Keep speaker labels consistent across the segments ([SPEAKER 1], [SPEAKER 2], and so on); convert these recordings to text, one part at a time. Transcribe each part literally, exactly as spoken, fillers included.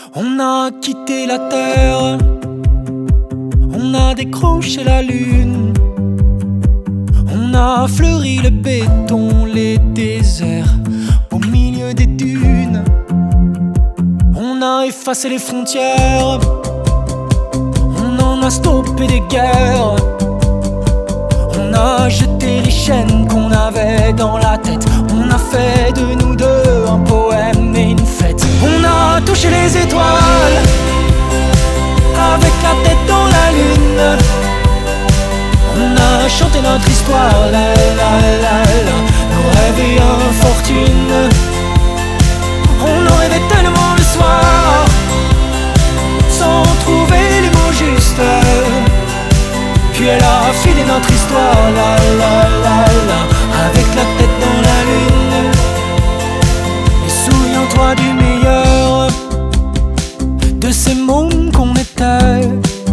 [SPEAKER 1] On a quitté la terre, on a décroché la lune, on a fleuri le béton, les déserts au milieu des dunes. On a effacé les frontières, on en a stoppé des guerres. On a jeté les chaînes qu'on avait dans la tête. On a fait de nous deux un poème et une fête. On a touché les étoiles avec la tête dans la lune. On a chanté notre histoire, la la la la, nos rêves et infortunes. On en rêvait tellement le soir, sans trouver les mots justes. Puis elle a filé notre histoire, la la la la, avec la tête dans la lune. Et souviens-toi du meilleur, de ces mômes qu'on était,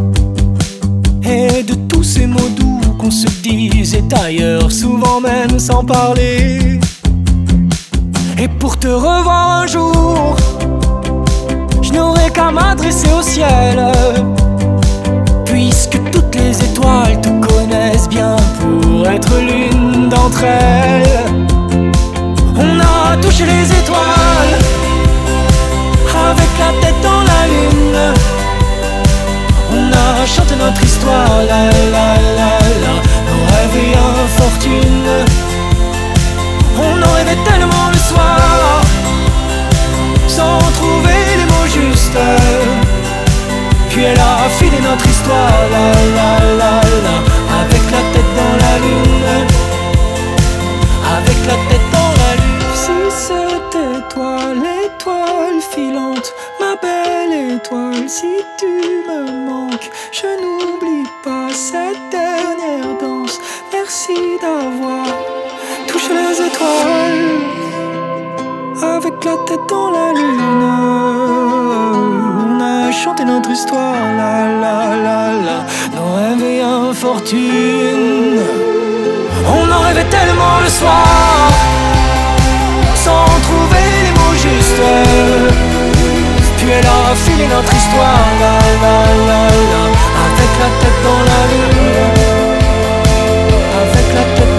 [SPEAKER 1] et de tous ces mots doux qu'on se disait ailleurs, souvent même sans parler. Et pour te revoir un jour, je n'aurai qu'à m'adresser au ciel, puisque toutes les étoiles te connaissent bien pour être l'une d'entre elles. On a touché les étoiles avec la tête dans la lune. On a chanté notre histoire, la la la la, nos rêves et infortunes. On en rêvait tellement le soir, sans trouver les mots justes. Puis elle a filé notre histoire, la la la la, avec la tête dans la lune, avec la tête dans la lune. Si c'était toi, l'étoile filante, ma belle étoile, si tu me manques, je n'oublie pas cette dernière danse. Merci d'avoir touché les étoiles avec la tête dans la lune. On a chanté notre histoire, la la la la, nos rêves et infortunes. On en rêvait tellement le soir, sans trouver les mots justes. Puis elle a filé notre histoire, la la la la, avec la tête dans la lune, avec la tête